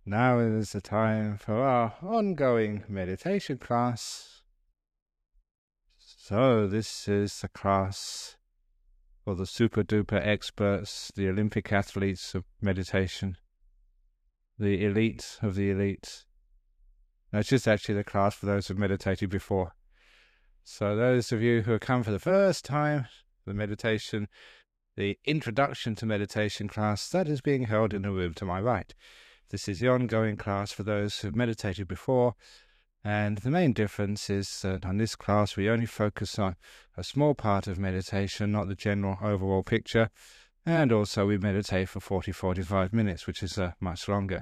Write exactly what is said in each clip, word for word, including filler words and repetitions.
Now is the time for our ongoing meditation class. So this is the class for the super duper experts, the Olympic athletes of meditation, the elite of the elite. No, it's just actually the class for those who've meditated before. So those of you who have come for the first time, the meditation, the introduction to meditation class, that is being held in the room to my right. This is the ongoing class for those who've meditated before, and the main difference is that on this class we only focus on a small part of meditation, not the general overall picture, and also we meditate for forty to forty-five minutes, which is uh, much longer.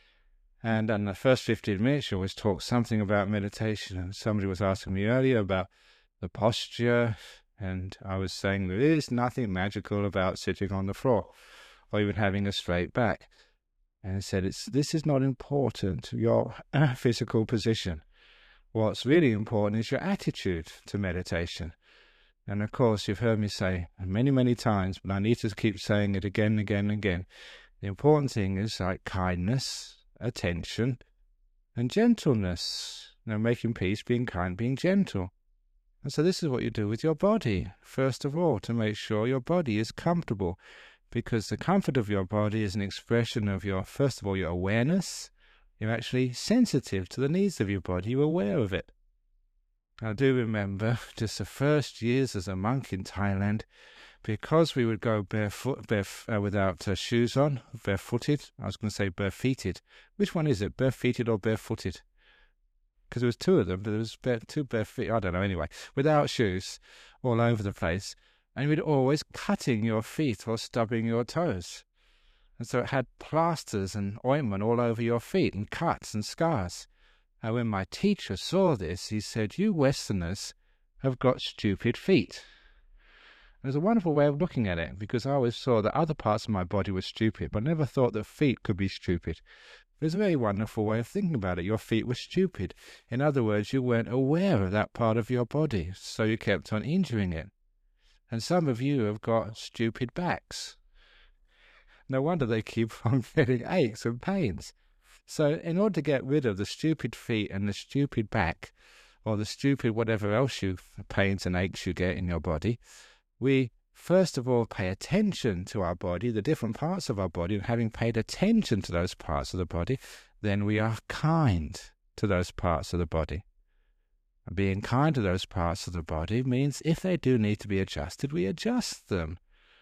And in the first fifteen minutes you always talk something about meditation, and somebody was asking me earlier about the posture, and I was saying there is nothing magical about sitting on the floor or even having a straight back. And I said, it's, this is not important, your physical position. What's really important is your attitude to meditation. And of course, you've heard me say many, many times, but I need to keep saying it again and again and again. The important thing is like kindness, attention, and gentleness. You know, making peace, being kind, being gentle. And so this is what you do with your body, first of all, to make sure your body is comfortable. Because the comfort of your body is an expression of your, first of all, your awareness. You're actually sensitive to the needs of your body. You're aware of it. I do remember just the first years as a monk in Thailand, because we would go barefoot, baref uh, without uh, shoes on, barefooted. I was going to say barefeeted. Which one is it, barefeeted or barefooted? Because there was two of them, but there was bare, two bare feet. I don't know. Anyway, without shoes, all over the place. And you'd always cutting your feet or stubbing your toes. And so it had plasters and ointment all over your feet and cuts and scars. And when my teacher saw this, he said, you Westerners have got stupid feet. And it was a wonderful way of looking at it, because I always saw that other parts of my body were stupid, but I never thought that feet could be stupid. It was a very wonderful way of thinking about it. Your feet were stupid. In other words, you weren't aware of that part of your body, so you kept on injuring it. And some of you have got stupid backs. No wonder they keep on getting aches and pains. So in order to get rid of the stupid feet and the stupid back, or the stupid whatever else you pains and aches you get in your body, we first of all pay attention to our body, the different parts of our body, and having paid attention to those parts of the body, then we are kind to those parts of the body. Being kind to those parts of the body means if they do need to be adjusted, we adjust them.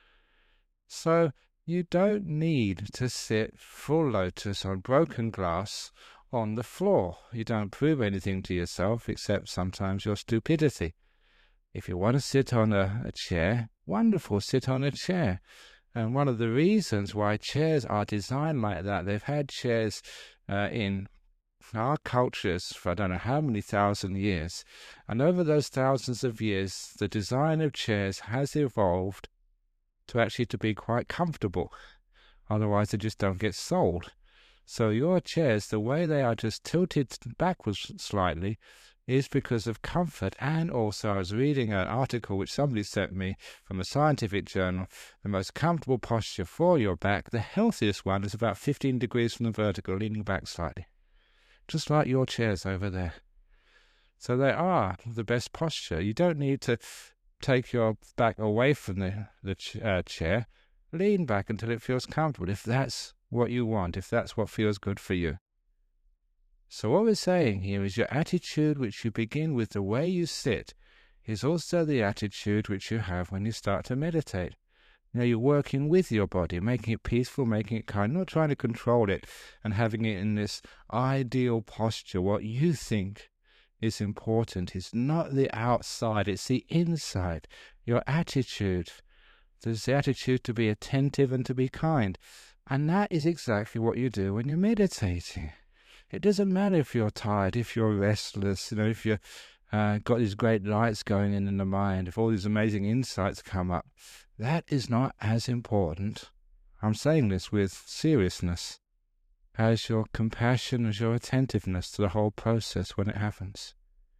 So you don't need to sit full lotus on broken glass on the floor. You don't prove anything to yourself except sometimes your stupidity. If you want to sit on a, a chair, wonderful, sit on a chair. And one of the reasons why chairs are designed like that, they've had chairs uh, in our cultures for I don't know how many thousand years, and over those thousands of years the design of chairs has evolved to actually to be quite comfortable, otherwise they just don't get sold. So your chairs, the way they are just tilted backwards slightly, is because of comfort. And also I was reading an article which somebody sent me from a scientific journal. The most comfortable posture for your back, the healthiest one, is about fifteen degrees from the vertical, leaning back slightly. Just like your chairs over there. So they are the best posture. You don't need to take your back away from the, the ch uh, chair. Lean back until it feels comfortable, if that's what you want, if that's what feels good for you. So what we're saying here is your attitude, which you begin with the way you sit, is also the attitude which you have when you start to meditate. You know, you're working with your body, making it peaceful, making it kind, not trying to control it and having it in this ideal posture. What you think is important is not the outside, it's the inside, your attitude. There's the attitude to be attentive and to be kind. And that is exactly what you do when you're meditating. It doesn't matter if you're tired, if you're restless, you know, if you've uh, got these great lights going in in the mind, if all these amazing insights come up. That is not as important, I'm saying this with seriousness, as your compassion, as your attentiveness to the whole process when it happens.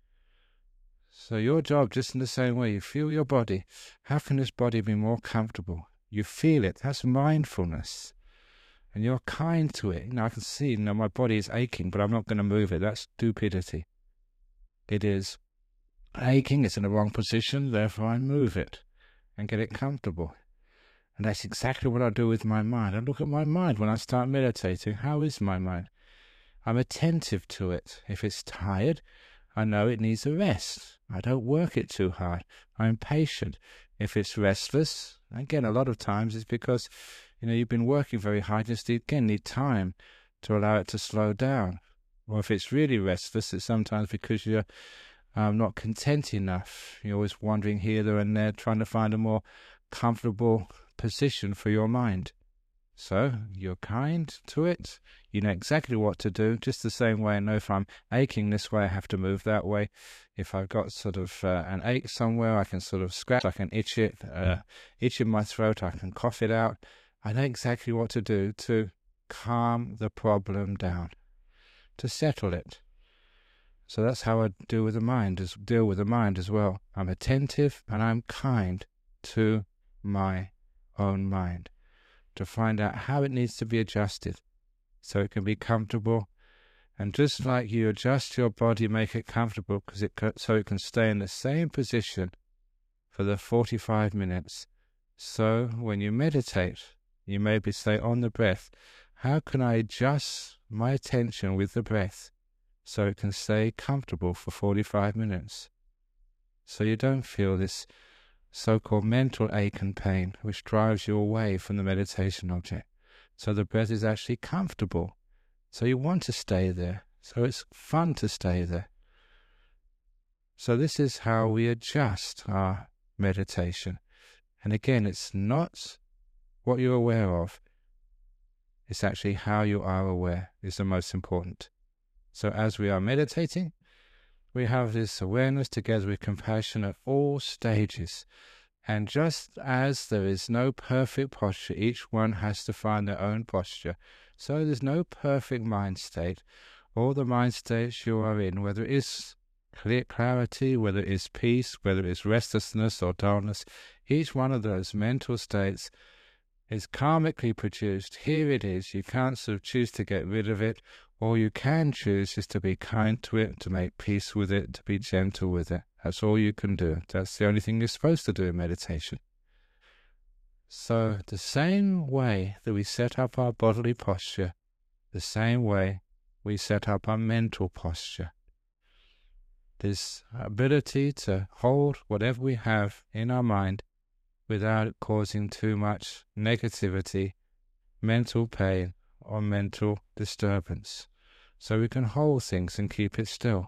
So your job, just in the same way you feel your body, how can this body be more comfortable? You feel it, that's mindfulness. and you're kind to it. You know, I can see, you know, my body is aching, but I'm not going to move it. That's stupidity. It is aching, it's in the wrong position, therefore I move it and get it comfortable. And that's exactly what I do with my mind. I look at my mind when I start meditating. How is my mind? I'm attentive to it. If it's tired, I know it needs a rest. I don't work it too hard. I'm patient. If it's restless, again, a lot of times it's because, you know, you've been working very hard. You just, again, need time to allow it to slow down. Or if it's really restless, it's sometimes because you're um, not content enough. You're always wandering here, there, and there, trying to find a more comfortable position for your mind. So you're kind to it. You know exactly what to do, just the same way I know if I'm aching this way, I have to move that way. If I've got sort of uh, an ache somewhere, I can sort of scratch, I can itch it, uh, itch in my throat, I can cough it out. I know exactly what to do to calm the problem down, to settle it. So that's how I deal with the mind, as deal with the mind as well. I'm attentive and I'm kind to my own mind, to find out how it needs to be adjusted so it can be comfortable. And just like you adjust your body, make it comfortable because it so it can stay in the same position for the forty-five minutes. So when you meditate, you maybe say on the breath, how can I adjust my attention with the breath so it can stay comfortable for forty-five minutes? So you don't feel this so-called mental ache and pain, which drives you away from the meditation object. So the breath is actually comfortable. So you want to stay there. So it's fun to stay there. So this is how we adjust our meditation. And again, it's not what you're aware of. It's actually how you are aware is the most important. So as we are meditating, we have this awareness together with compassion at all stages. And just as there is no perfect posture, each one has to find their own posture. So there's no perfect mind state. All the mind states you are in, whether it is clear clarity, whether it is peace, whether it is restlessness or dullness, each one of those mental states is karmically produced. Here it is. You can't sort of choose to get rid of it. All you can choose is to be kind to it, to make peace with it, to be gentle with it. That's all you can do. That's the only thing you're supposed to do in meditation. So the same way that we set up our bodily posture, the same way we set up our mental posture. This ability to hold whatever we have in our mind without causing too much negativity, mental pain, or mental disturbance. So we can hold things and keep it still.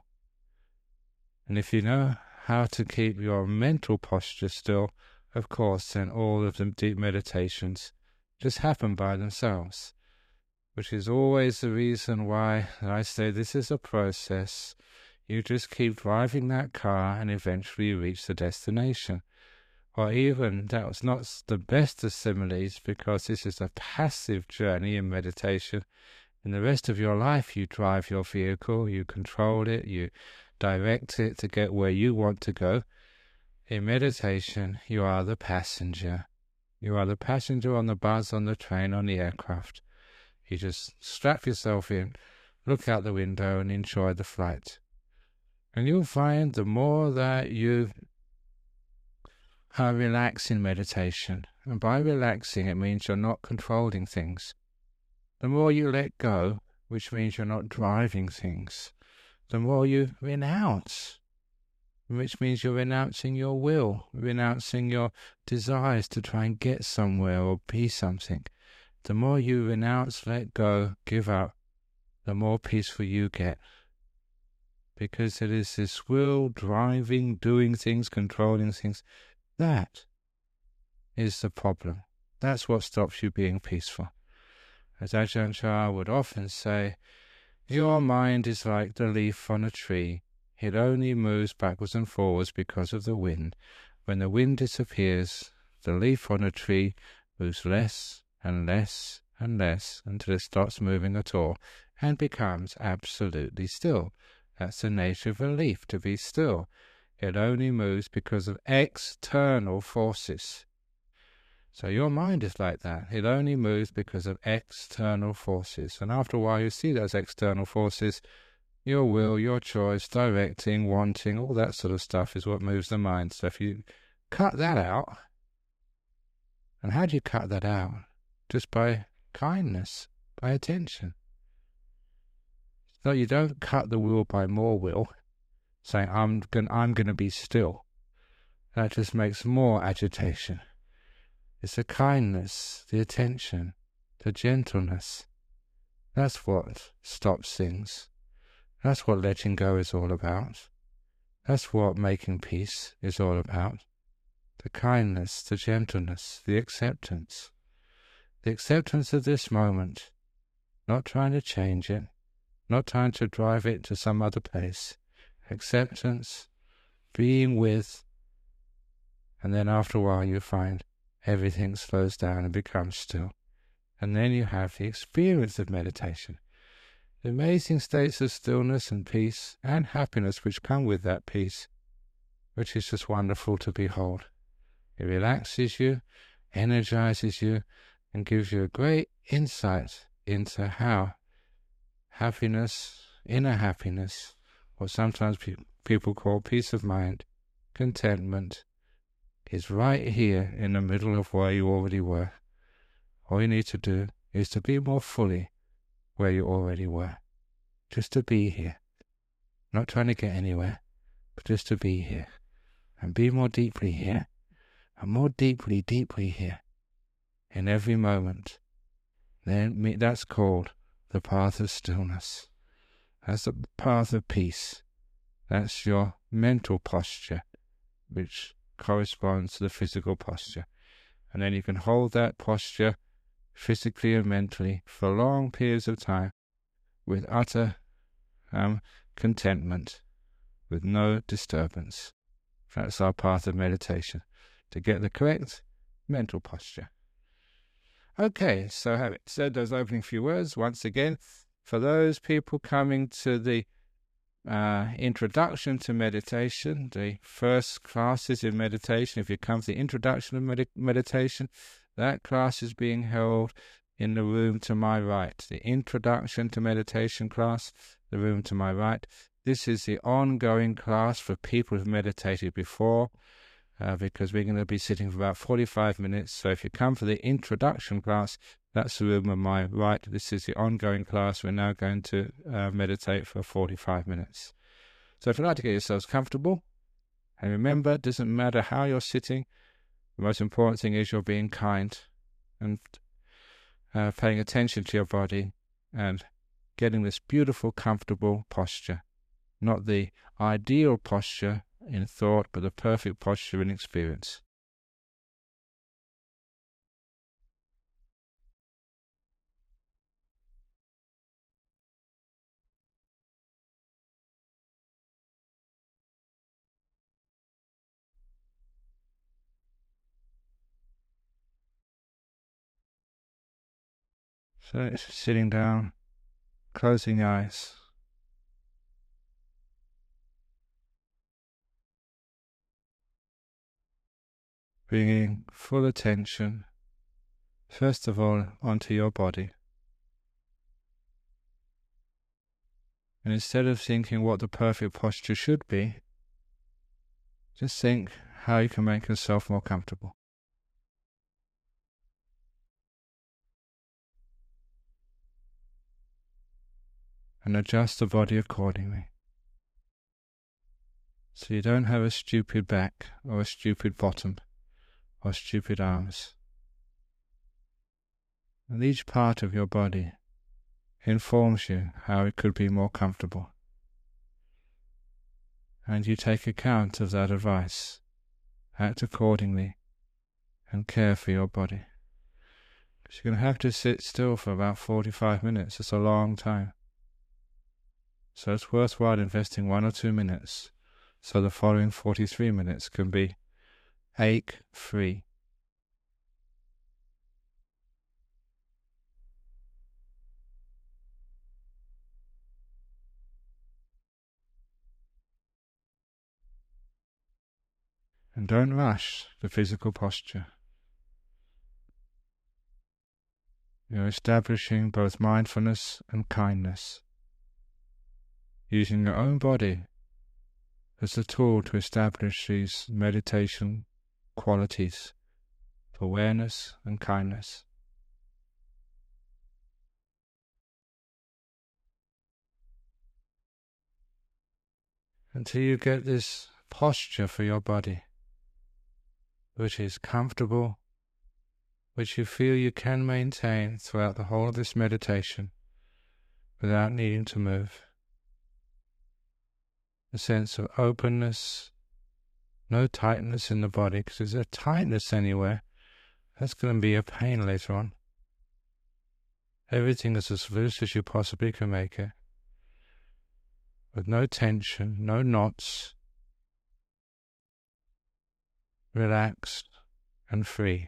And if you know how to keep your mental posture still, of course, then all of the deep meditations just happen by themselves, which is always the reason why I say this is a process. You just keep driving that car and eventually you reach the destination. Or even, that was not the best of similes, because this is a passive journey in meditation. In the rest of your life, you drive your vehicle, you control it, you direct it to get where you want to go. In meditation, you are the passenger. You are the passenger on the bus, on the train, on the aircraft. You just strap yourself in, look out the window and enjoy the flight. And you'll find the more that you uh, relax in meditation, and by relaxing it means you're not controlling things. The more you let go, which means you're not driving things, the more you renounce, which means you're renouncing your will, renouncing your desires to try and get somewhere or be something. The more you renounce, let go, give up, the more peaceful you get. Because it is this will, driving, doing things, controlling things, that is the problem. That's what stops you being peaceful. As Ajahn Chah would often say, your mind is like the leaf on a tree. It only moves backwards and forwards because of the wind. When the wind disappears, the leaf on a tree moves less and less and less until it stops moving at all and becomes absolutely still. That's the nature of a leaf, to be still. It only moves because of external forces. So your mind is like that. It only moves because of external forces. And after a while you see those external forces, your will, your choice, directing, wanting, all that sort of stuff is what moves the mind. So if you cut that out, and how do you cut that out? Just by kindness, by attention. So you don't cut the will by more will, saying, I'm going I'm going to be still. That just makes more agitation. It's the kindness, the attention, the gentleness. That's what stops things. That's what letting go is all about. That's what making peace is all about. The kindness, the gentleness, the acceptance. The acceptance of this moment. Not trying to change it. Not trying to drive it to some other place. Acceptance, being with, and then after a while you find everything slows down and becomes still. And then you have the experience of meditation. The amazing states of stillness and peace and happiness which come with that peace, which is just wonderful to behold. It relaxes you, energizes you, and gives you a great insight into how happiness, inner happiness, what sometimes pe- people call peace of mind, contentment, is right here in the middle of where you already were. All you need to do is to be more fully where you already were. Just to be here. Not trying to get anywhere, but just to be here. And be more deeply here. And more deeply, deeply here. In every moment. Then that's called the path of stillness. That's the path of peace. That's your mental posture, which corresponds to the physical posture. And then you can hold that posture physically and mentally for long periods of time with utter um, contentment, with no disturbance. That's our path of meditation, to get the correct mental posture. Okay, so having said those opening few words, once again, for those people coming to the uh, introduction to meditation, the first classes in meditation, if you come to the introduction of med- meditation, that class is being held in the room to my right. The introduction to meditation class, the room to my right. This is the ongoing class for people who've meditated before, uh, because we're going to be sitting for about forty-five minutes. So if you come for the introduction class, that's the room on my right. This is the ongoing class. We're now going to uh, meditate for forty-five minutes. So if you'd like to get yourselves comfortable, and remember, it doesn't matter how you're sitting, the most important thing is you're being kind and uh, paying attention to your body and getting this beautiful, comfortable posture. Not the ideal posture in thought, but the perfect posture in experience. So it's sitting down, closing the eyes. Bringing full attention, first of all, onto your body. And instead of thinking what the perfect posture should be, just think how you can make yourself more comfortable. And adjust the body accordingly. So you don't have a stupid back or a stupid bottom or stupid arms. And each part of your body informs you how it could be more comfortable. And you take account of that advice, act accordingly, and care for your body. Because you're going to have to sit still for about forty-five minutes. It's a long time. So it's worthwhile investing one or two minutes so the following forty-three minutes can be ache-free. And don't rush the physical posture. You're establishing both mindfulness and kindness, using your own body as a tool to establish these meditation qualities of awareness and kindness. Until you get this posture for your body, which is comfortable, which you feel you can maintain throughout the whole of this meditation without needing to move. A sense of openness, no tightness in the body, because if there's a tightness anywhere, that's going to be a pain later on. Everything is as loose as you possibly can make it, with no tension, no knots, relaxed and free.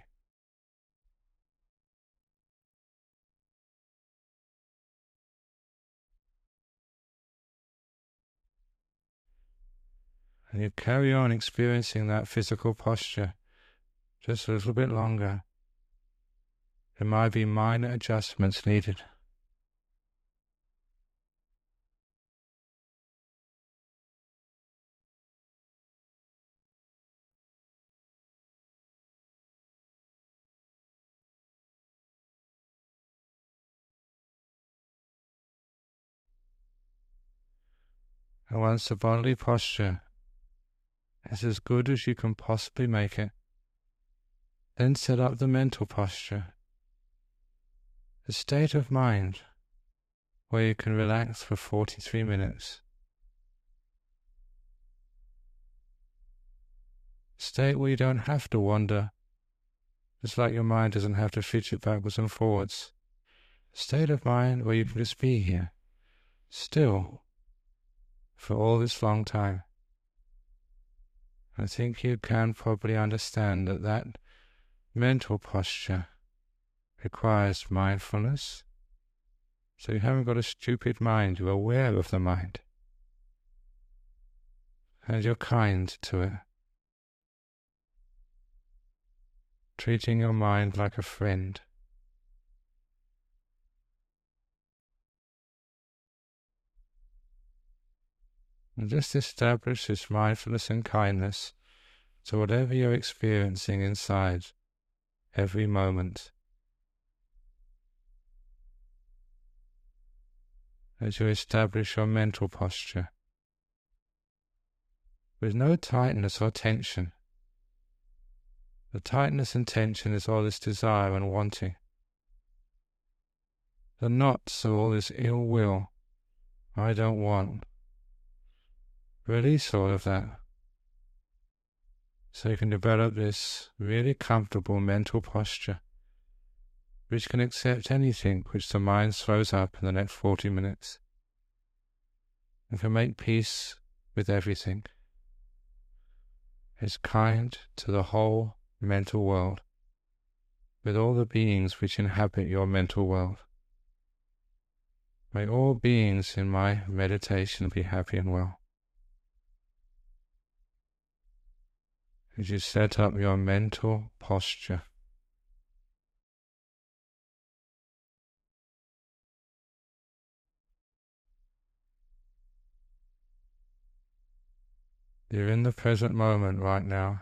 And you carry on experiencing that physical posture just a little bit longer. There might be minor adjustments needed. And once the bodily posture is as good as you can possibly make it, then set up the mental posture, a state of mind where you can relax for forty-three minutes. A state where you don't have to wander, just like your mind doesn't have to fidget backwards and forwards. A state of mind where you can just be here, still, for all this long time. I think you can probably understand that that mental posture requires mindfulness. So you haven't got a stupid mind, you're aware of the mind. And you're kind to it. Treating your mind like a friend. And just establish this mindfulness and kindness to whatever you're experiencing inside every moment. As you establish your mental posture, with no tightness or tension. The tightness and tension is all this desire and wanting. The knots are all this ill will. I don't want. Release all of that, so you can develop this really comfortable mental posture, which can accept anything which the mind throws up in the next forty minutes, and can make peace with everything. Is kind to the whole mental world, with all the beings which inhabit your mental world. May all beings in my meditation be happy and well. As you set up your mental posture, you're in the present moment right now.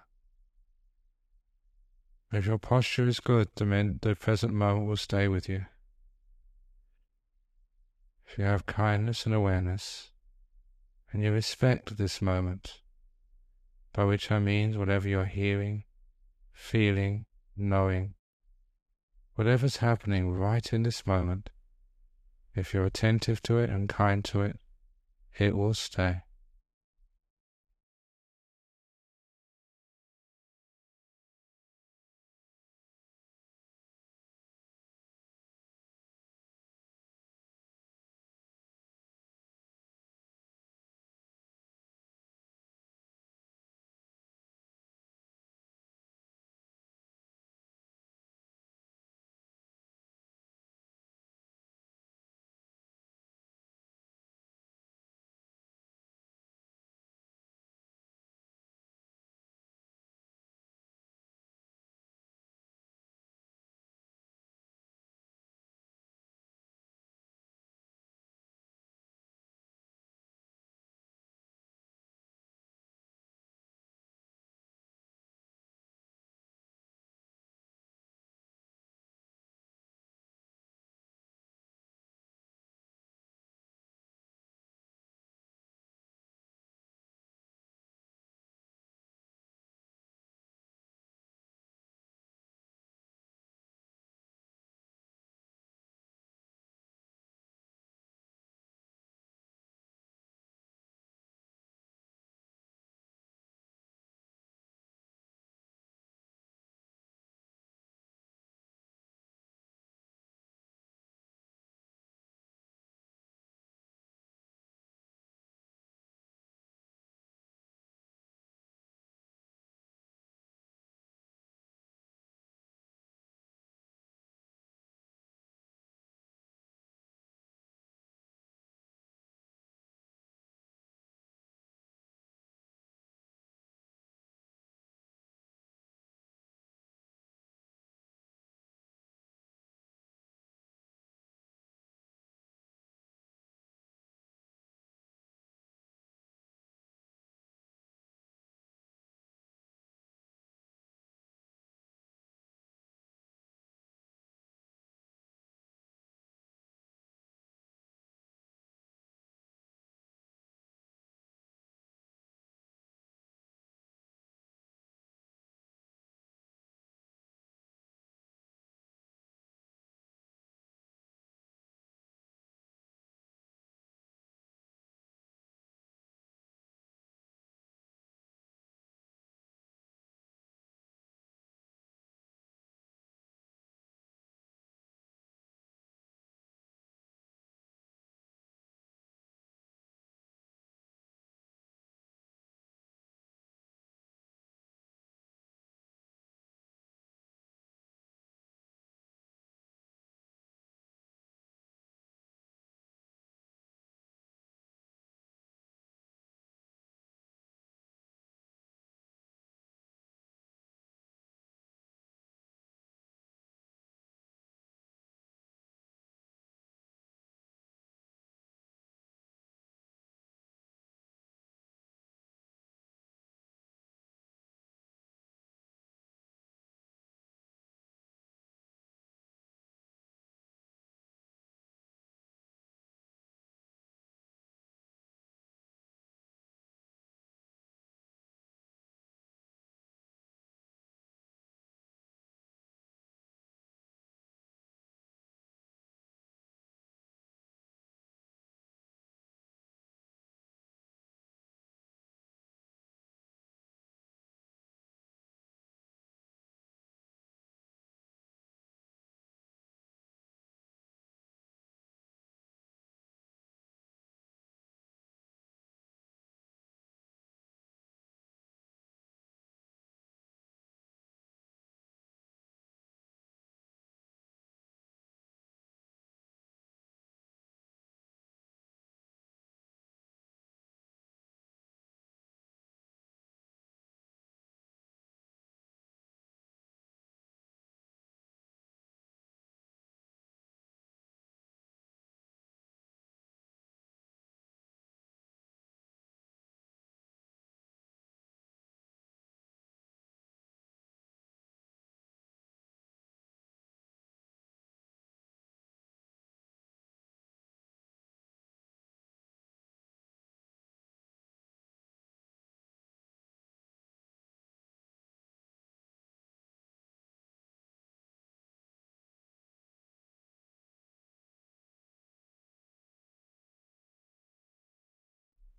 If your posture is good, the, men- the present moment will stay with you. If you have kindness and awareness, and you respect this moment, by which I mean whatever you're hearing, feeling, knowing, whatever's happening right in this moment, if you're attentive to it and kind to it, it will stay.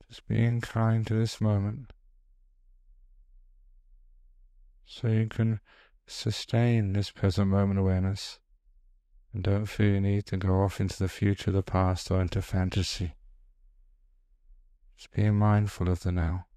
Just being kind to this moment, so you can sustain this present moment awareness and don't feel you need to go off into the future, the past, or into fantasy. Just being mindful of the now.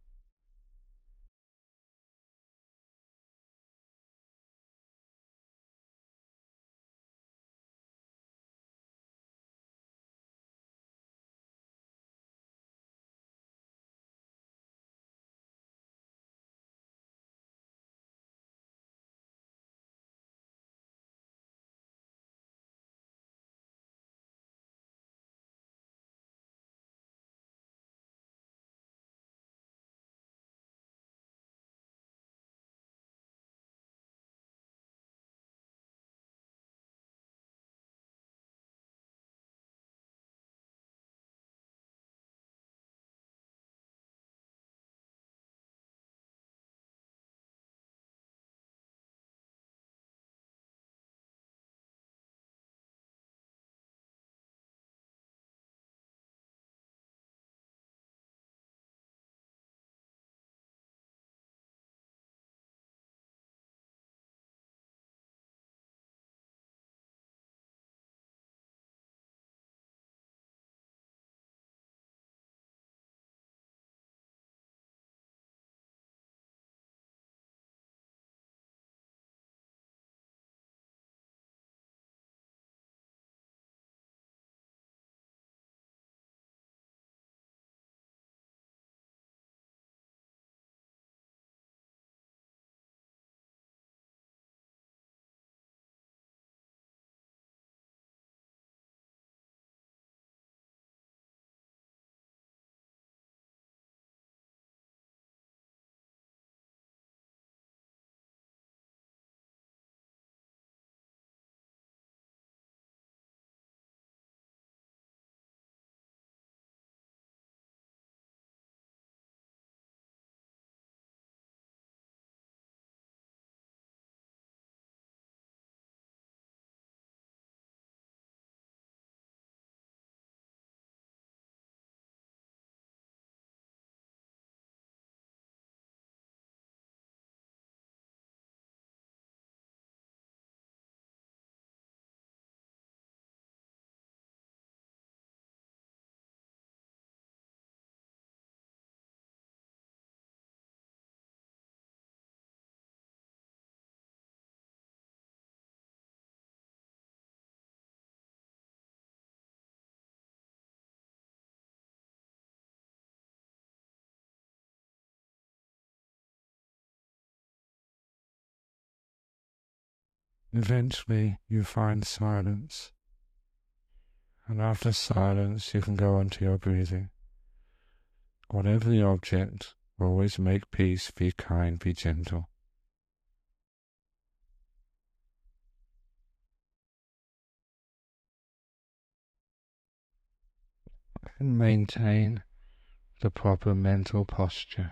Eventually, you find silence, and after silence, you can go on to your breathing. Whatever the object, always make peace, be kind, be gentle. And maintain the proper mental posture.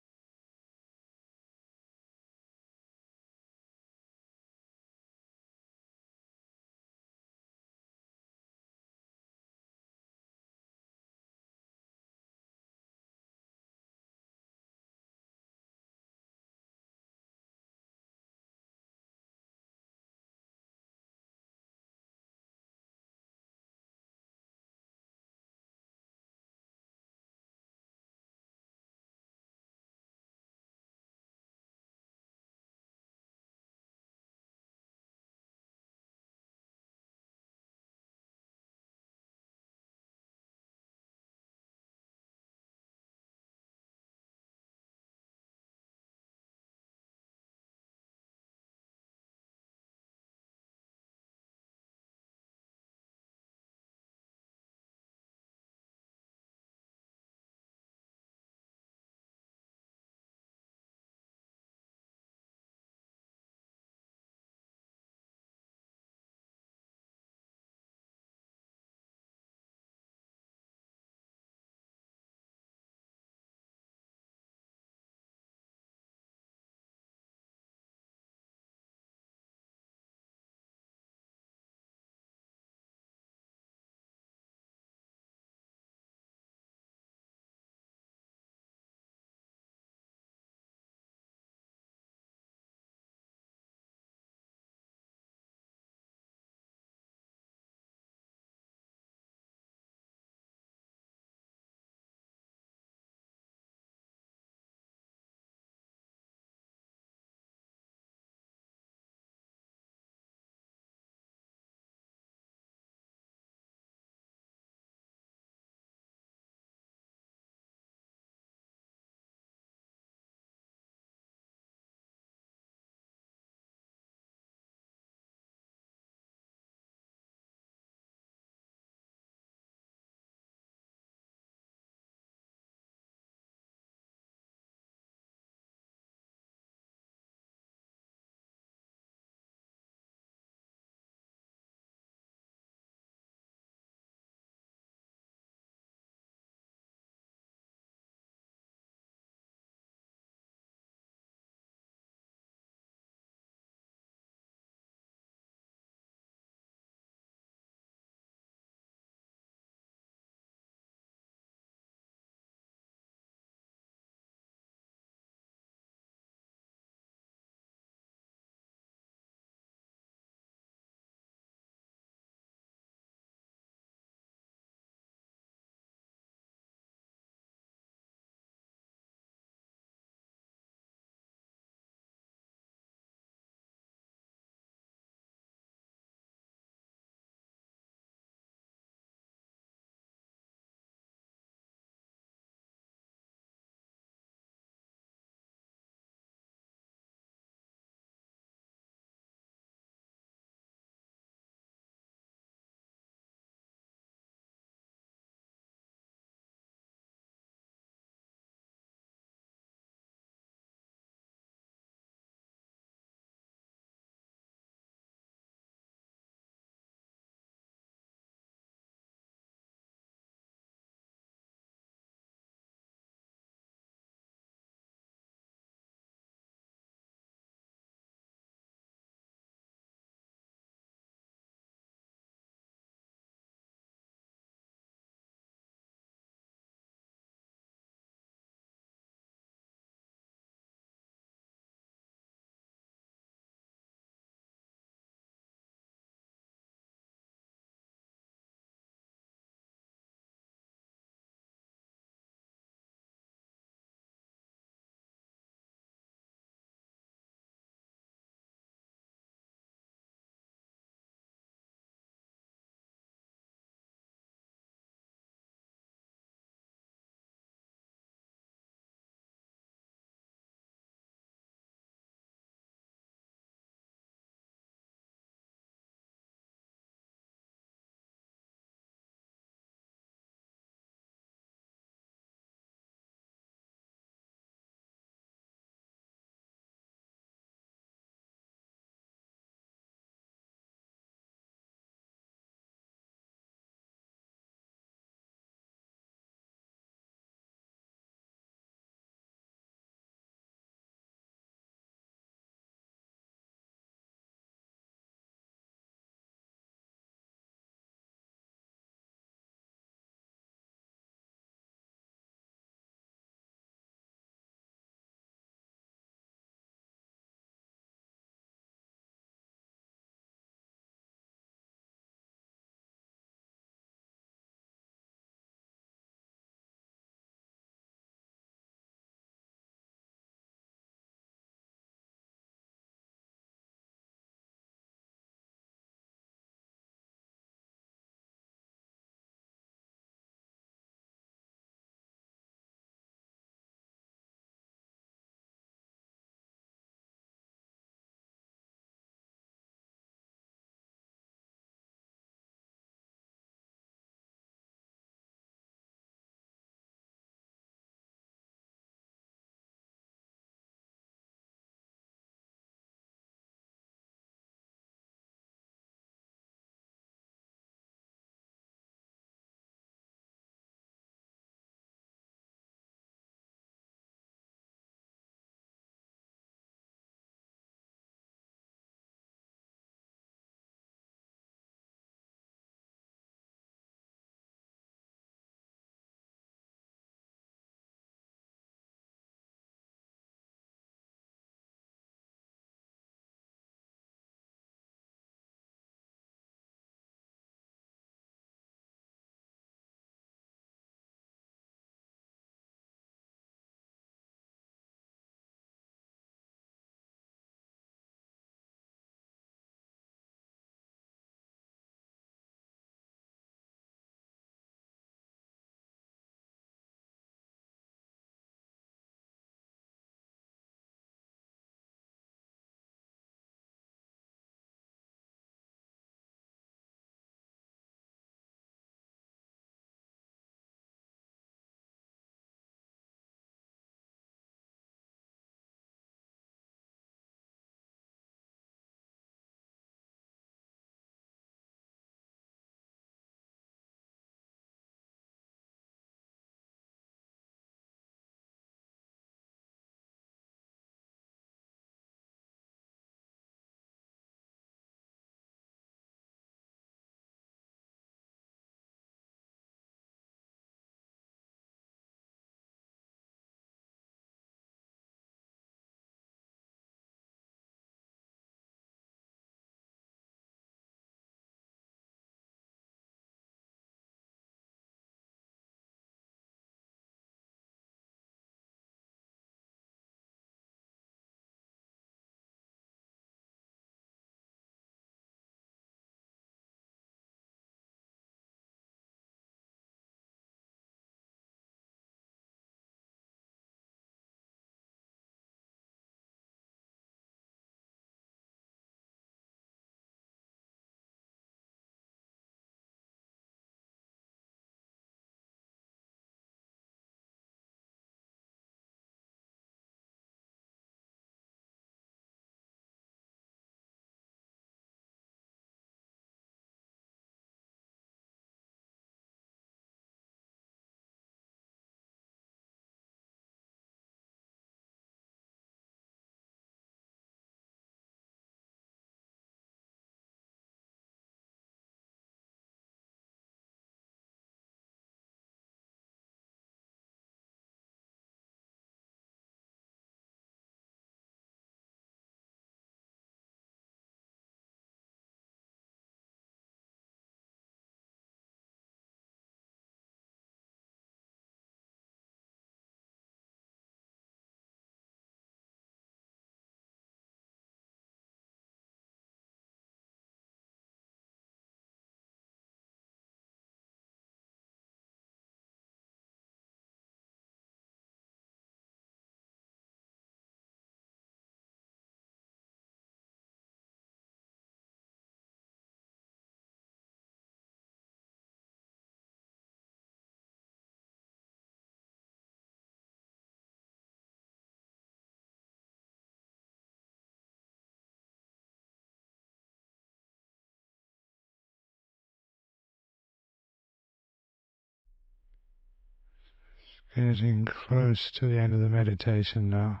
Getting close to the end of the meditation now.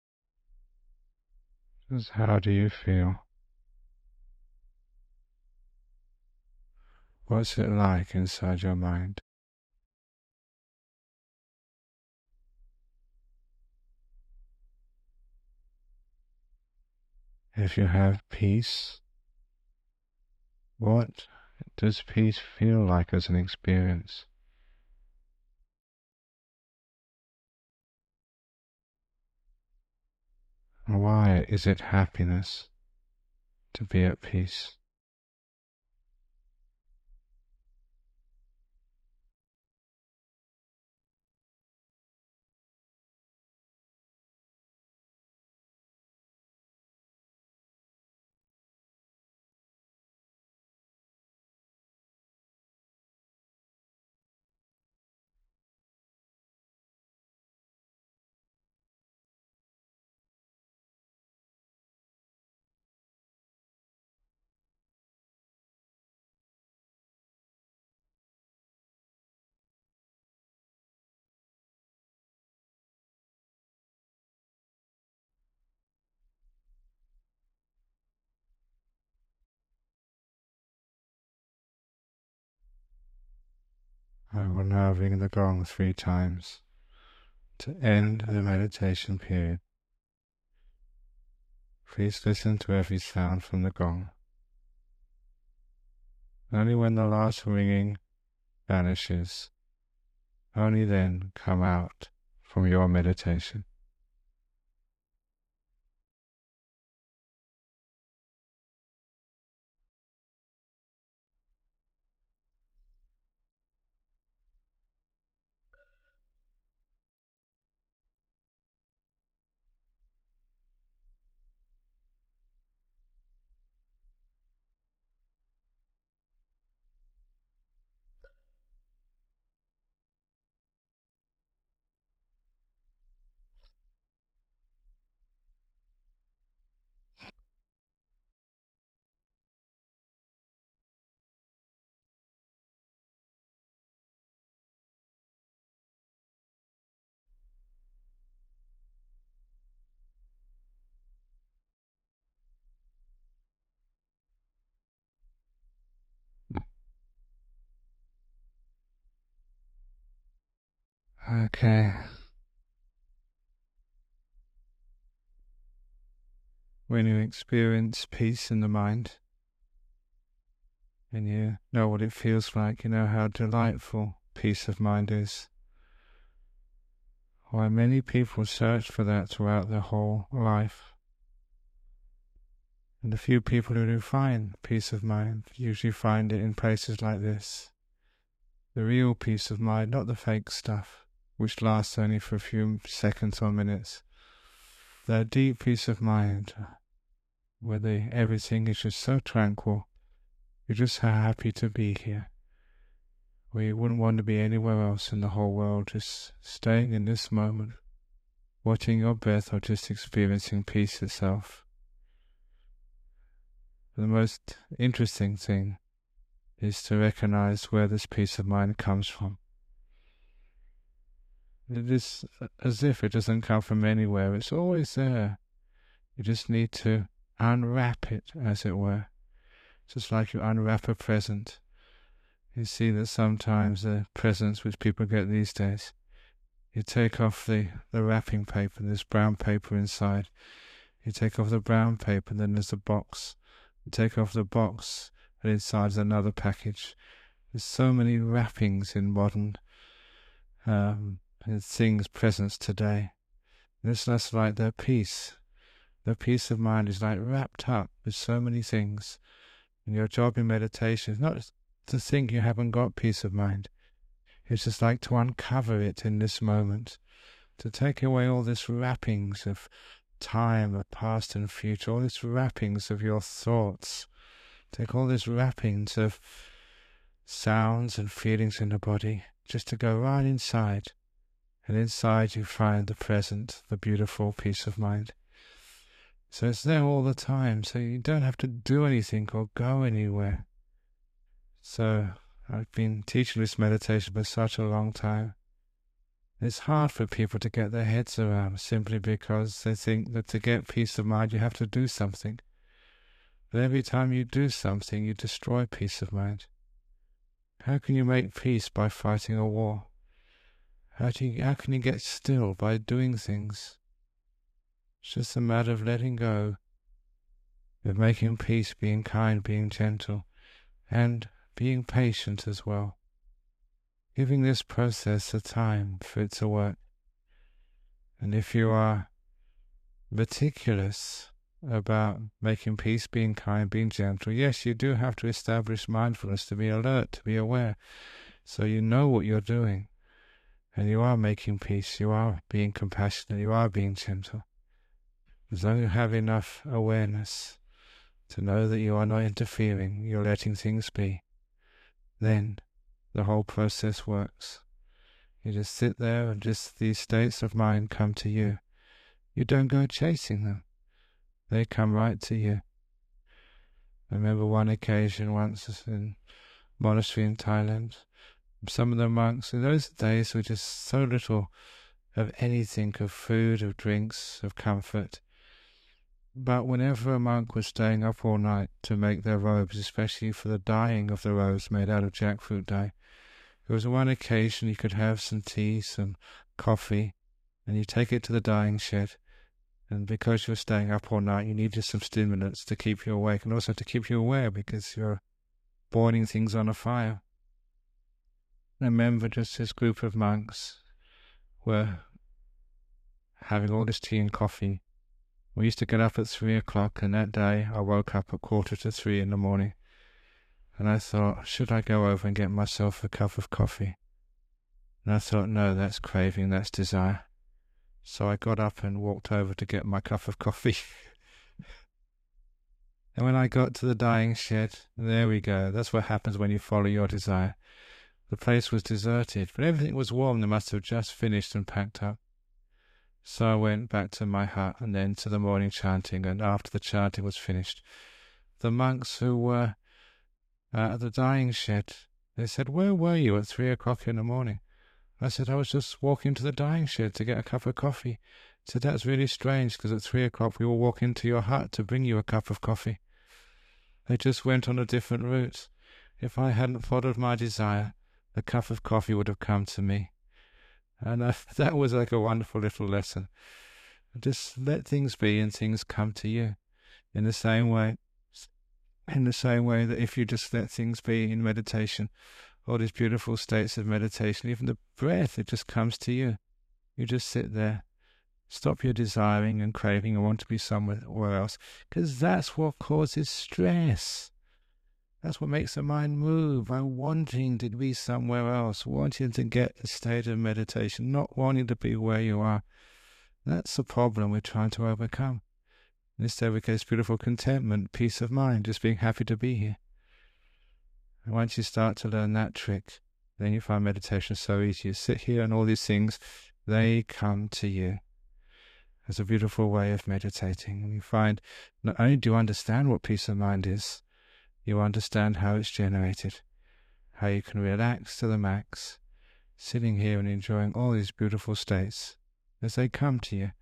Just how do you feel? What's it like inside your mind? If you have peace, what does peace feel like as an experience? Why is it happiness to be at peace? I will now ring the gong three times to end the meditation period. Please listen to every sound from the gong. Only when the last ringing vanishes, only then come out from your meditation. Okay. When you experience peace in the mind, and you know what it feels like, you know how delightful peace of mind is. Why many people search for that throughout their whole life. And the few people who do find peace of mind usually find it in places like this. The real peace of mind, not the fake stuff, which lasts only for a few seconds or minutes. The deep peace of mind, where the, everything is just so tranquil, you're just so happy to be here, where you wouldn't want to be anywhere else in the whole world, just staying in this moment, watching your breath or just experiencing peace itself. The most interesting thing is to recognize where this peace of mind comes from. It is as if it doesn't come from anywhere, it's always there. You just need to unwrap it, as it were. Just like you unwrap a present. You see that sometimes the presents which people get these days, you take off the, the wrapping paper, there's brown paper inside. You take off the brown paper, then there's a box. You take off the box, and inside is another package. There's so many wrappings in modern um, things, presents today. And it's less like their peace. Their peace of mind is like wrapped up with so many things. And your job in meditation is not to think you haven't got peace of mind. It's just like to uncover it in this moment, to take away all this wrappings of time, of past and future, all these wrappings of your thoughts. Take all these wrappings of sounds and feelings in the body, just to go right inside. And inside you find the present, the beautiful peace of mind. So it's there all the time, so you don't have to do anything or go anywhere. So I've been teaching this meditation for such a long time. It's hard for people to get their heads around simply because they think that to get peace of mind you have to do something. But every time you do something, you destroy peace of mind. How can you make peace by fighting a war? How, do you, how can you get still by doing things? It's just a matter of letting go, of making peace, being kind, being gentle, and being patient as well. Giving this process the time for it to work. And if you are meticulous about making peace, being kind, being gentle, yes, you do have to establish mindfulness to be alert, to be aware, so you know what you're doing. And you are making peace, you are being compassionate, you are being gentle. As long as you have enough awareness to know that you are not interfering, you're letting things be, then the whole process works. You just sit there and just these states of mind come to you. You don't go chasing them. They come right to you. I remember one occasion once in a monastery in Thailand. Some of the monks in those days were just so little of anything, of food, of drinks, of comfort. But whenever a monk was staying up all night to make their robes, especially for the dyeing of the robes made out of jackfruit dye, there was one occasion you could have some tea, some coffee, and you take it to the dyeing shed. And because you're staying up all night, you needed some stimulants to keep you awake and also to keep you aware because you're boiling things on a fire. I remember just this group of monks were having all this tea and coffee. We used to get up at three o'clock, and that day I woke up at quarter to three in the morning. And I thought, should I go over and get myself a cup of coffee? And I thought, no, that's craving, that's desire. So I got up and walked over to get my cup of coffee. And when I got to the dyeing shed, there we go. That's what happens when you follow your desire. The place was deserted, but everything was warm. They must have just finished and packed up. So I went back to my hut and then to the morning chanting, and after the chanting was finished, the monks who were uh, at the dyeing shed, they said, where were you at three o'clock in the morning? I said, I was just walking to the dyeing shed to get a cup of coffee. I said, that's really strange, because at three o'clock we will walk into your hut to bring you a cup of coffee. They just went on a different route. If I hadn't followed my desire, the cup of coffee would have come to me. And uh, that was like a wonderful little lesson. Just let things be and things come to you. In the same way, in the same way that if you just let things be in meditation, all these beautiful states of meditation, even the breath, it just comes to you. You just sit there. Stop your desiring and craving and want to be somewhere else, because that's what causes stress. That's what makes the mind move, by wanting to be somewhere else, wanting to get a state of meditation, not wanting to be where you are. That's the problem we're trying to overcome. Instead we get beautiful contentment, peace of mind, just being happy to be here. And once you start to learn that trick, then you find meditation so easy. You sit here and all these things, they come to you. It's a beautiful way of meditating. And you find not only do you understand what peace of mind is, you understand how it's generated, how you can relax to the max, sitting here and enjoying all these beautiful states as they come to you.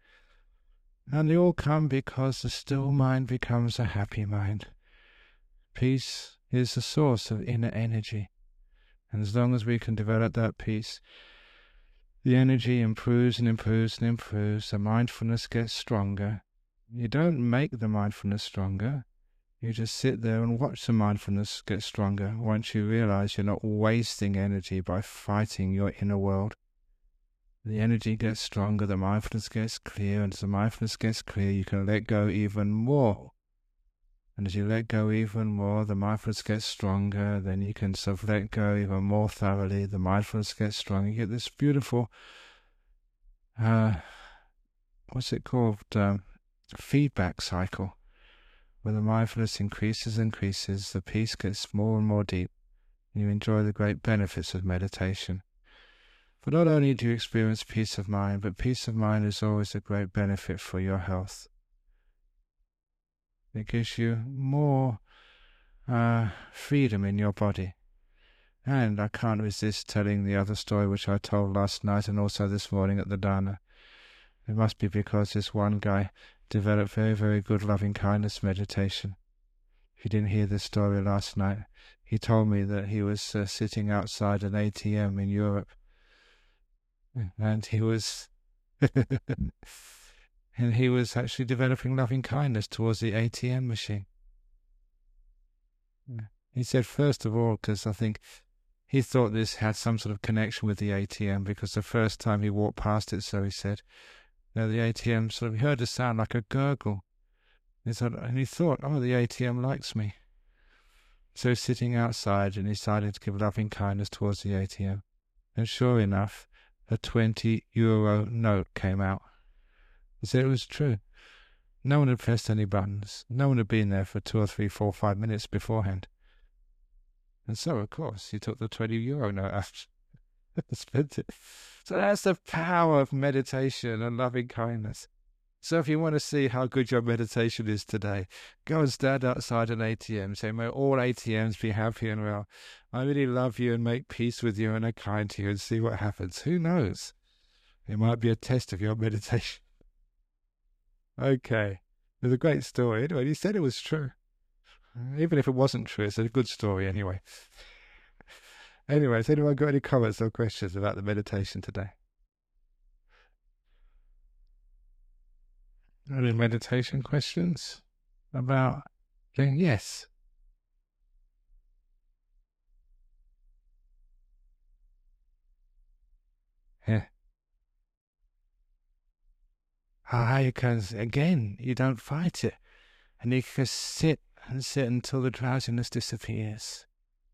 And they all come because the still mind becomes a happy mind. Peace is the source of inner energy. And as long as we can develop that peace, the energy improves and improves and improves. The mindfulness gets stronger. You don't make the mindfulness stronger. You just sit there and watch the mindfulness get stronger once you realize you're not wasting energy by fighting your inner world. The energy gets stronger, the mindfulness gets clear, and as the mindfulness gets clear, you can let go even more. And as you let go even more, the mindfulness gets stronger, then you can sort of let go even more thoroughly, the mindfulness gets stronger. You get this beautiful, uh, what's it called, um, feedback cycle, where the mindfulness increases and increases, the peace gets more and more deep, and you enjoy the great benefits of meditation. But not only do you experience peace of mind, but peace of mind is always a great benefit for your health. It gives you more uh, freedom in your body. And I can't resist telling the other story which I told last night and also this morning at the dana. It must be because this one guy developed very, very good loving-kindness meditation. If you didn't hear this story last night, he told me that he was uh, sitting outside an A T M in Europe. And he was... and he was actually developing loving-kindness towards the A T M machine. He said, first of all, because I think he thought this had some sort of connection with the A T M, because the first time he walked past it, so he said, now the A T M sort of heard a sound like a gurgle. He said, and he thought, oh, the A T M likes me. So he's sitting outside and he decided to give loving kindness towards the A T M. And sure enough, a twenty euro note came out. He said it was true. No one had pressed any buttons. No one had been there for two or three, four, five minutes beforehand. And so, of course, he took the twenty euro note out and spent it. So that's the power of meditation and loving kindness. So if you want to see how good your meditation is today, go and stand outside an A T M. Say, may all A T Ms be happy and well. I really love you and make peace with you and are kind to you, and see what happens. Who knows? It might be a test of your meditation. Okay. It was a great story. Anyway, he said it was true. Even if it wasn't true, it's a good story anyway. Anyway, has anyone got any comments or questions about the meditation today? Any meditation questions about? Yes. Yeah. How you can, again, you don't fight it. And you can sit and sit until the drowsiness disappears.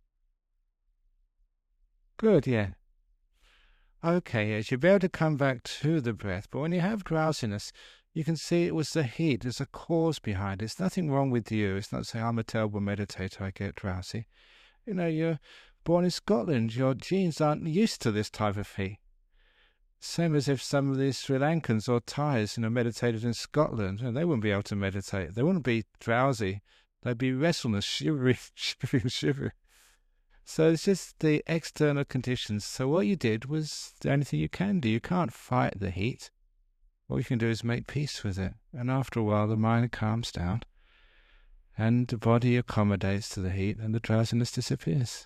Good, yeah. Okay, yes, you'll be able to come back to the breath, but when you have drowsiness, you can see it was the heat. There's a cause behind it. It's nothing wrong with you. It's not saying I'm a terrible meditator, I get drowsy. You know, you're born in Scotland. Your genes aren't used to this type of heat. Same as if some of these Sri Lankans or Thais, you know, meditated in Scotland, and they wouldn't be able to meditate. They wouldn't be drowsy. They'd be restless, shivery, shivery, shivery. So it's just the external conditions. So what you did was the only thing you can do. You can't fight the heat. What you can do is make peace with it. And after a while, the mind calms down, and the body accommodates to the heat, and the drowsiness disappears.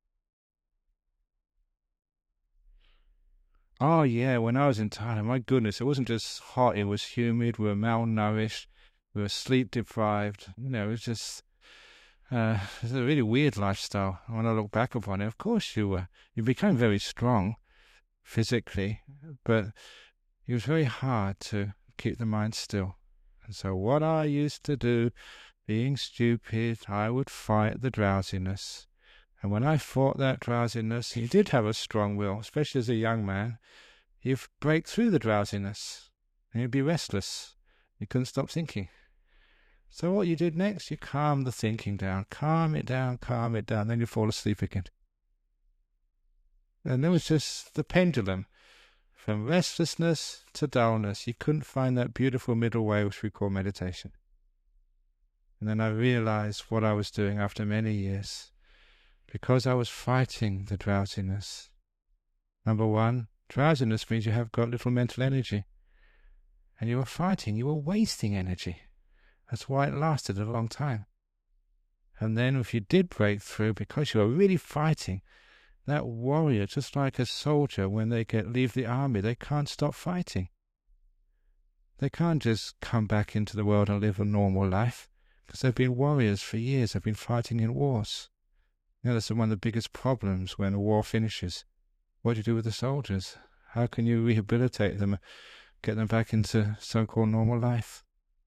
Oh, yeah, when I was in Thailand, my goodness, it wasn't just hot, it was humid, we were malnourished, we were sleep deprived. You know, it was just, uh, it was a really weird lifestyle. When I look back upon it, of course you were, you became very strong physically, but it was very hard to keep the mind still. And so what I used to do, being stupid, I would fight the drowsiness. And when I fought that drowsiness, you did have a strong will, especially as a young man. You'd break through the drowsiness, and you'd be restless. You couldn't stop thinking. So what you did next, you calm the thinking down, calm it down, calm it down, then you fall asleep again. And there was just the pendulum, from restlessness to dullness. You couldn't find that beautiful middle way which we call meditation. And then I realized what I was doing after many years. Because I was fighting the drowsiness. Number one, drowsiness means you have got little mental energy. And you were fighting, you were wasting energy. That's why it lasted a long time. And then if you did break through, because you were really fighting, that warrior, just like a soldier, when they get leave the army, they can't stop fighting. They can't just come back into the world and live a normal life, because they've been warriors for years, they've been fighting in wars. You know, that's one of the biggest problems when a war finishes. What do you do with the soldiers? How can you rehabilitate them, get them back into so-called normal life?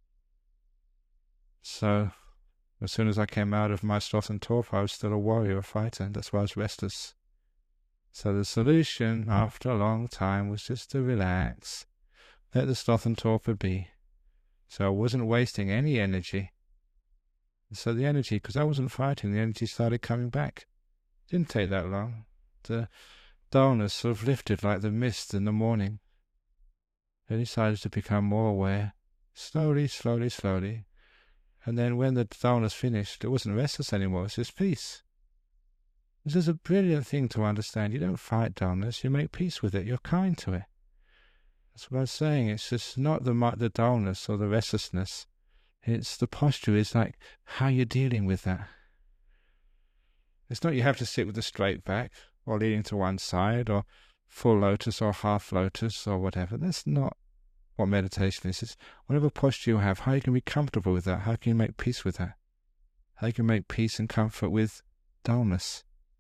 So, as soon as I came out of my sloth and torpor, I was still a warrior, a fighter, and that's why I was restless. So the solution, after a long time, was just to relax, let the sloth and torpor be. So I wasn't wasting any energy. So the energy, because I wasn't fighting, the energy started coming back. Didn't take that long. The dullness sort of lifted like the mist in the morning. I decided to become more aware, slowly, slowly, slowly. And then when the dullness finished, it wasn't restless anymore, it was just peace. This is a brilliant thing to understand. You don't fight dullness, you make peace with it, you're kind to it. That's what I was saying. It's just not the the dullness or the restlessness. It's the posture. It's like how you're dealing with that. It's not you have to sit with a straight back or leaning to one side or full lotus or half lotus or whatever. That's not what meditation is. It's whatever posture you have, how you can be comfortable with that, how can you make peace with that, how you can make peace and comfort with dullness.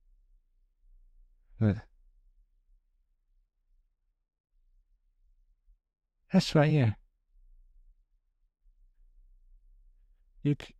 But that's right, yeah. You c-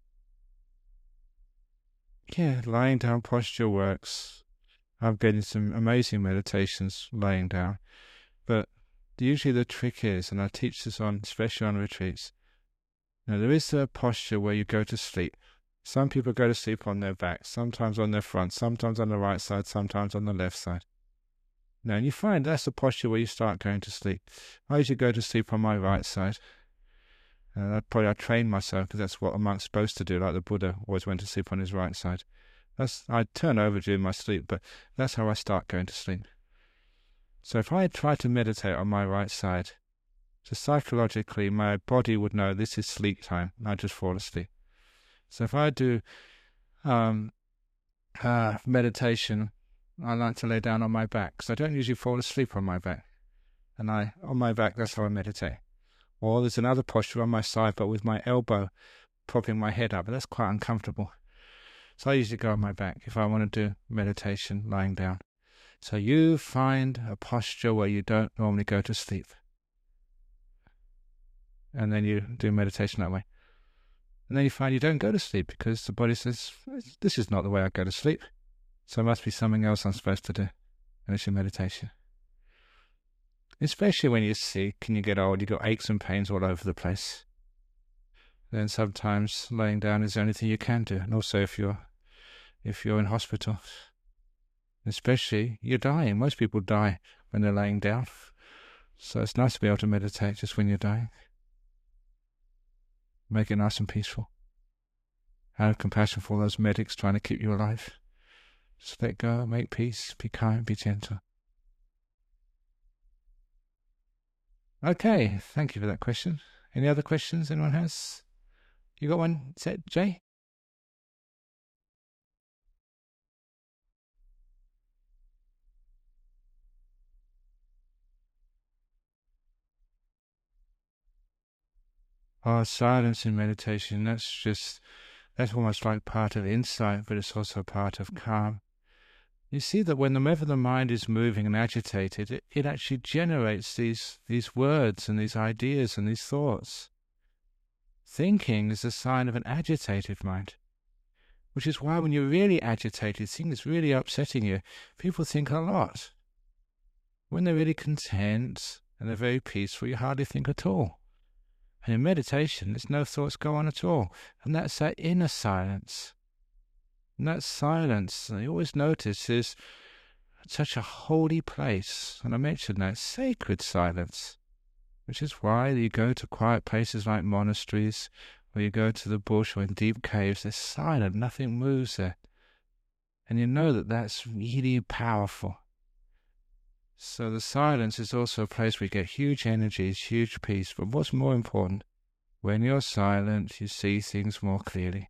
yeah, lying down posture works. I'm getting some amazing meditations laying down. But usually the trick is, and I teach this on, especially on retreats, now there is a posture where you go to sleep. Some people go to sleep on their back, sometimes on their front, sometimes on the right side, sometimes on the left side. Now, and you find that's the posture where you start going to sleep. I usually go to sleep on my right side. And I probably I train myself because that's what a monk's supposed to do, like the Buddha always went to sleep on his right side. That's I turn over during my sleep, but that's how I start going to sleep. So if I try to meditate on my right side, so psychologically my body would know this is sleep time, and I just fall asleep. So if I do um, uh, meditation, I like to lay down on my back, because I don't usually fall asleep on my back. And I on my back, that's how I meditate. Or there's another posture on my side, but with my elbow propping my head up, but that's quite uncomfortable. So I usually go on my back if I want to do meditation lying down. So you find a posture where you don't normally go to sleep. And then you do meditation that way. And then you find you don't go to sleep because the body says, this is not the way I go to sleep. So it must be something else I'm supposed to do. And it's your meditation. Especially when you're sick and you get old, you've got aches and pains all over the place. Then sometimes laying down is the only thing you can do. And also if you're if you're in hospital. Especially, you're dying. Most people die when they're laying down. So it's nice to be able to meditate just when you're dying. Make it nice and peaceful. Have compassion for all those medics trying to keep you alive. Just let go, make peace, be kind, be gentle. Okay, thank you for that question. Any other questions anyone has? You got one, is that Jay? Oh, silence in meditation, that's just, that's almost like part of insight, but it's also part of calm. You see that whenever the mind is moving and agitated, it, it actually generates these, these words and these ideas and these thoughts. Thinking is a sign of an agitated mind, which is why when you're really agitated, things really upsetting you, people think a lot. When they're really content and they're very peaceful, you hardly think at all. And in meditation, there's no thoughts go on at all. And that's that inner silence. And that silence, I always notice, is such a holy place. And I mentioned that, sacred silence. Which is why you go to quiet places like monasteries, or you go to the bush or in deep caves, they're silent, nothing moves there. And you know that that's really powerful. So the silence is also a place where you get huge energies, huge peace. But what's more important, when you're silent, you see things more clearly.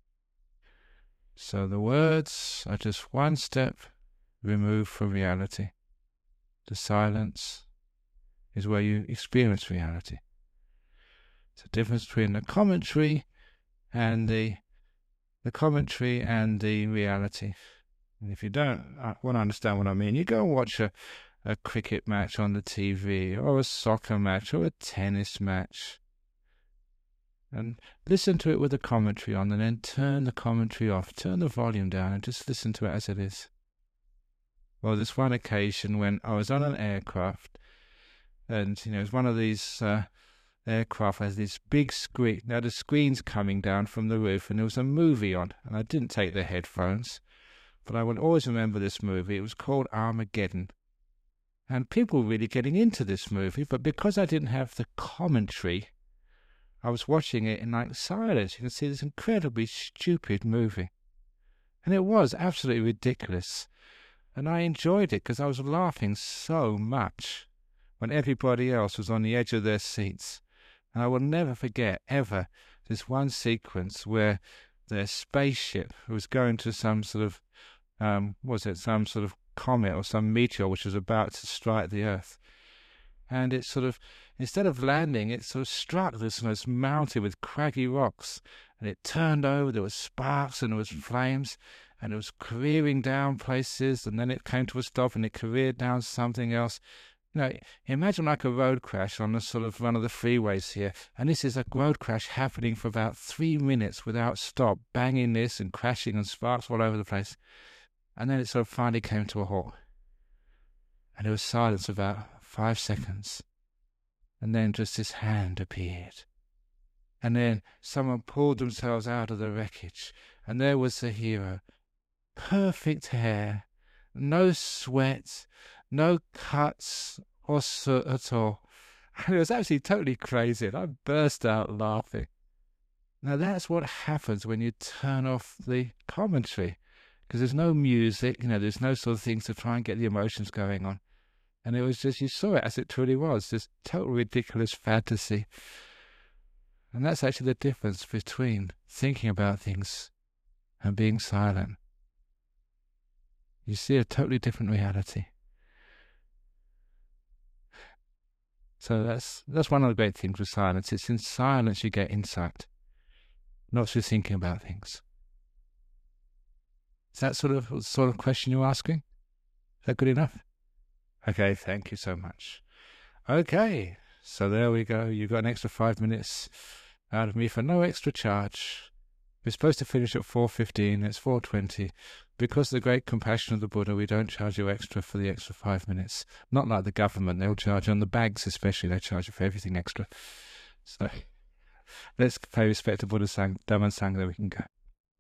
So the words are just one step removed from reality. The silence is where you experience reality. It's the difference between the commentary and the the commentary and the reality. And if you don't uh, want to understand what I mean, you go and watch a, a cricket match on the T V, or a soccer match, or a tennis match, and listen to it with the commentary on, and then turn the commentary off, turn the volume down, and just listen to it as it is. Well, there's one occasion when I was on an aircraft, and, you know, it was one of these uh, aircraft has this big screen. Now, the screen's coming down from the roof, and there was a movie on. And I didn't take the headphones, but I will always remember this movie. It was called Armageddon. And people were really getting into this movie, but because I didn't have the commentary, I was watching it in like silence. You can see this incredibly stupid movie. And it was absolutely ridiculous. And I enjoyed it because I was laughing so much when everybody else was on the edge of their seats. And I will never forget, ever, this one sequence where their spaceship was going to some sort of, um, was it some sort of comet or some meteor which was about to strike the Earth. And it sort of, instead of landing, it sort of struck this, this mountain with craggy rocks. And it turned over, there was sparks and there was flames. And it was careering down places, and then it came to a stop, and it careered down something else. You know, imagine like a road crash on the sort of one of the freeways here, and this is a road crash happening for about three minutes without stop, banging this and crashing and sparks all over the place. And then it sort of finally came to a halt. And there was silence for about five seconds. And then just this hand appeared. And then someone pulled themselves out of the wreckage, and there was the hero. Perfect hair, no sweat, no cuts or soot at all. And it was actually totally crazy, and I burst out laughing. Now that's what happens when you turn off the commentary, because there's no music, you know, there's no sort of things to try and get the emotions going on. And it was just, you saw it as it truly was, this total ridiculous fantasy. And that's actually the difference between thinking about things and being silent. You see a totally different reality. So that's that's one of the great things with silence. It's in silence you get insight, not through thinking about things. Is that sort of sort of question you're asking? Is that good enough? Okay, thank you so much. Okay, so there we go. You got an extra five minutes out of me for no extra charge. We're supposed to finish at four fifteen. It's four twenty. Because of the great compassion of the Buddha, we don't charge you extra for the extra five minutes. Not like the government. They'll charge on the bags especially. They charge you for everything extra. So let's pay respect to Buddha Sang, Dhamma Sangha, then we can go.